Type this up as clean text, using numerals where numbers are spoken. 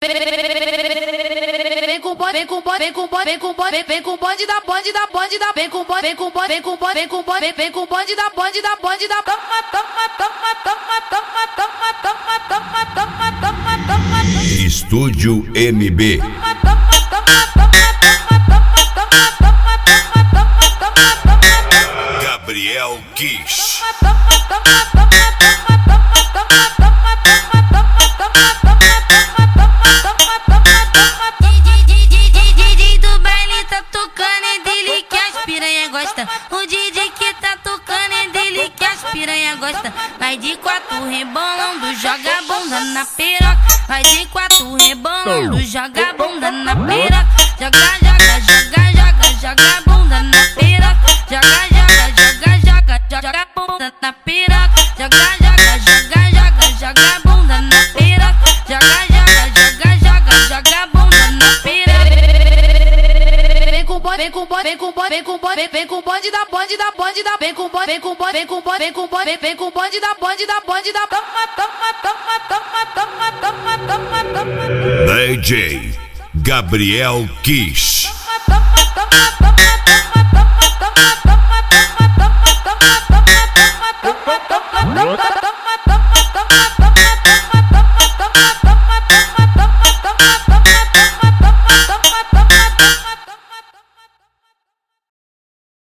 Vem com bonde, vem com bonde, vem com bonde, vem com bonde, vem com bonde da bonde da bonde da, vem com bonde, vem com bonde, vem com bonde, vem com bonde, vem com bonde da bonde da bonde da. Toma, toma, toma, toma, toma, toma, toma, toma, toma, toma, toma. Estúdio MB. Gabriel Kish. O DJ que tá tocando é dele que as piranha gosta. Vai de quatro rebolando, joga a bunda na piroca. Vai de quatro rebolando, joga a bunda na piroca. Joga, joga, joga, joga, joga a bunda na piroca. Joga, joga, joga, joga, joga a bunda na piroca. Joga, joga, joga, joga, joga a bunda na piroca. Joga, joga, joga, joga, joga a bunda na piroca. Vem com bonde, vem com bonde, vem com bonde, vem com bonde, vem com bonde da bonde da bonde da, vem com bonde, vem com bonde, vem com bonde, vem com bonde, vem com bonde da bonde da bonde da. Toma, toma, toma, toma, toma, toma, toma, toma. DJ Gabriel Kish. Toma, toma, toma, toma, toma, toma, toma, toma, toma, toma, toma, toma, toma, toma, toma, toma.